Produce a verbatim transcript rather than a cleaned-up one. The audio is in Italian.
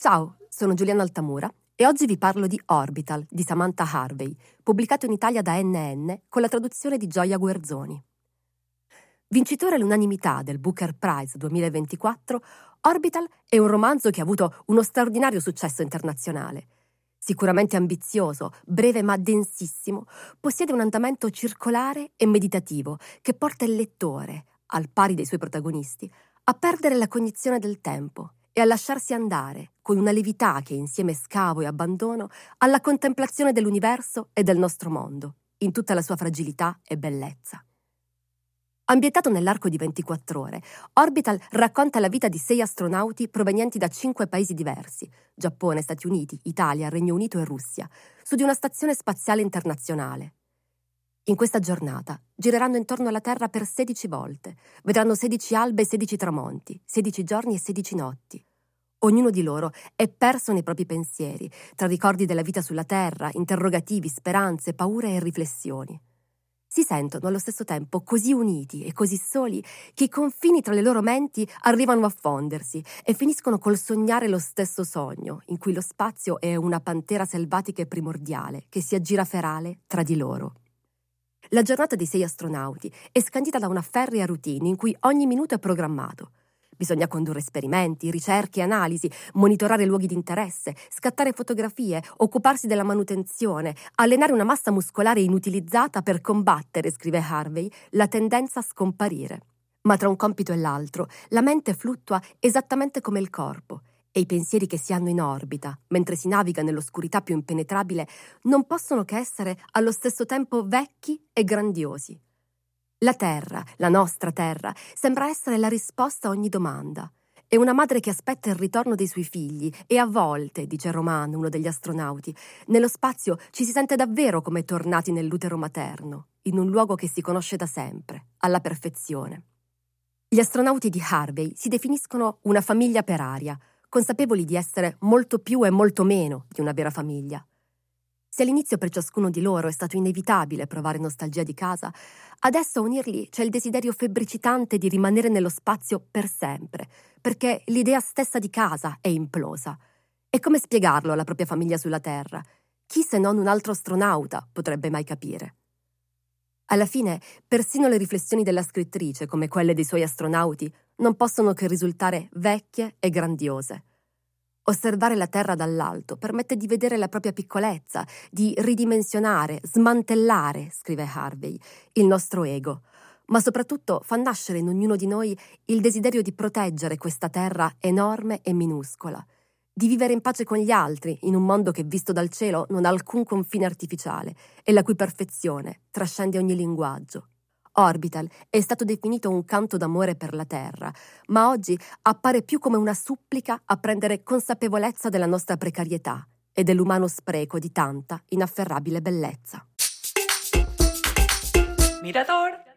Ciao, sono Giuliana Altamura e oggi vi parlo di Orbital di Samantha Harvey, pubblicato in Italia da N N con la traduzione di Gioia Guerzoni. Vincitore all'unanimità del Booker Prize duemilaventiquattro, Orbital è un romanzo che ha avuto uno straordinario successo internazionale. Sicuramente ambizioso, breve ma densissimo, possiede un andamento circolare e meditativo che porta il lettore, al pari dei suoi protagonisti, a perdere la cognizione del tempo e a lasciarsi andare, con una levità che insieme scavo e abbandono, alla contemplazione dell'universo e del nostro mondo, in tutta la sua fragilità e bellezza. Ambientato nell'arco di ventiquattro ore, Orbital racconta la vita di sei astronauti provenienti da cinque paesi diversi, Giappone, Stati Uniti, Italia, Regno Unito e Russia, su di una stazione spaziale internazionale. In questa giornata gireranno intorno alla Terra per sedici volte, vedranno sedici albe e sedici tramonti, sedici giorni e sedici notti. Ognuno di loro è perso nei propri pensieri, tra ricordi della vita sulla Terra, interrogativi, speranze, paure e riflessioni. Si sentono allo stesso tempo così uniti e così soli che i confini tra le loro menti arrivano a fondersi e finiscono col sognare lo stesso sogno, in cui lo spazio è una pantera selvatica e primordiale che si aggira ferale tra di loro. La giornata dei sei astronauti è scandita da una ferrea routine in cui ogni minuto è programmato. Bisogna condurre esperimenti, ricerche, analisi, monitorare luoghi di interesse, scattare fotografie, occuparsi della manutenzione, allenare una massa muscolare inutilizzata per combattere, scrive Harvey, la tendenza a scomparire. Ma tra un compito e l'altro, la mente fluttua esattamente come il corpo e i pensieri che si hanno in orbita, mentre si naviga nell'oscurità più impenetrabile, non possono che essere allo stesso tempo vecchi e grandiosi. La Terra, la nostra Terra, sembra essere la risposta a ogni domanda. È una madre che aspetta il ritorno dei suoi figli e a volte, dice Roman, uno degli astronauti, nello spazio ci si sente davvero come tornati nell'utero materno, in un luogo che si conosce da sempre, alla perfezione. Gli astronauti di Harvey si definiscono una famiglia per aria, consapevoli di essere molto più e molto meno di una vera famiglia. Se all'inizio per ciascuno di loro è stato inevitabile provare nostalgia di casa, adesso a unirli c'è il desiderio febbricitante di rimanere nello spazio per sempre, perché l'idea stessa di casa è implosa. E come spiegarlo alla propria famiglia sulla Terra? Chi se non un altro astronauta potrebbe mai capire? Alla fine, persino le riflessioni della scrittrice, come quelle dei suoi astronauti, non possono che risultare vecchie e grandiose. Osservare la Terra dall'alto permette di vedere la propria piccolezza, di ridimensionare, smantellare, scrive Harvey, il nostro ego, ma soprattutto fa nascere in ognuno di noi il desiderio di proteggere questa Terra enorme e minuscola, di vivere in pace con gli altri in un mondo che visto dal cielo non ha alcun confine artificiale e la cui perfezione trascende ogni linguaggio. Orbital è stato definito un canto d'amore per la Terra, ma oggi appare più come una supplica a prendere consapevolezza della nostra precarietà e dell'umano spreco di tanta inafferrabile bellezza. Mirador